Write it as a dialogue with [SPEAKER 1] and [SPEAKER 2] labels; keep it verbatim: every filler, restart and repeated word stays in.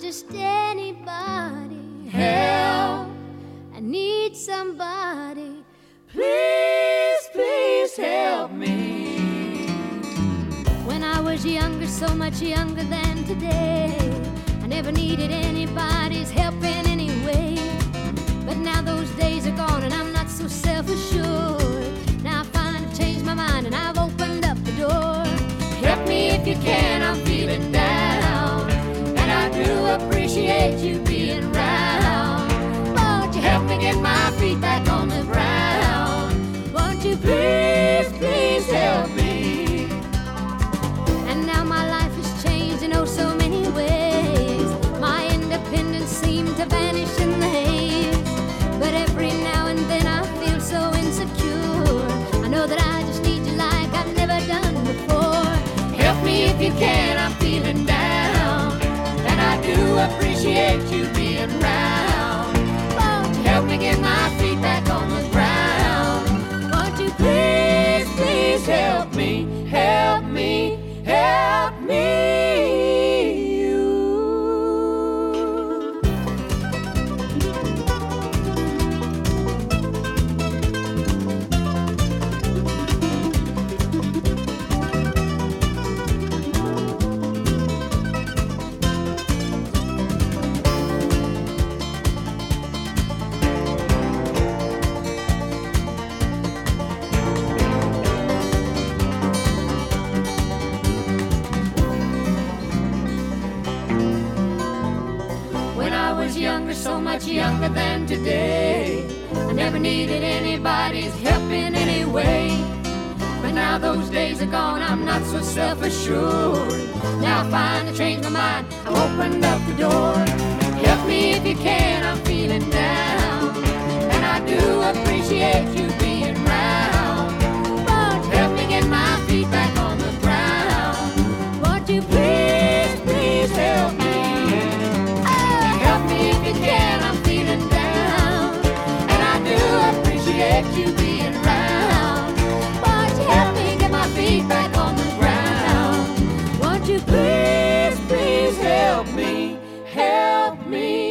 [SPEAKER 1] just anybody. Help, I need somebody. Please, please help me. When I was younger, so much younger than today, I never needed anybody's help in any way. But now those days are gone and I'm not so self-assured. Now I find I've changed my mind and I've opened up the door. Help me if you can, I'm feeling down, and I do appreciate you being around. Won't you help me get my feet back on the ground? Won't you please, please help me? And now my life has changed in oh so many ways. My independence seemed to vanish in the haze. But every now and then I feel so insecure. I know that I just need you like I've never done before. Help me if you can, I'm feeling down, and I do appreciate you being around. Won't you help me get my feet back on the ground? Won't you please, please help me, help me, help me. Younger, so much younger than today, I never needed anybody's help in any way. But now those days are gone, I'm not so self-assured. Now I find I changed my mind, I've opened up the door. Help me if you can, I'm feeling down, and I do appreciate you being around. Won't you help me get my feet back on the ground? Won't you please, please help me? If you can, I'm feeling down, and I do appreciate you being around. Won't you help me get my feet back on the ground? Won't you please, please help me, help me.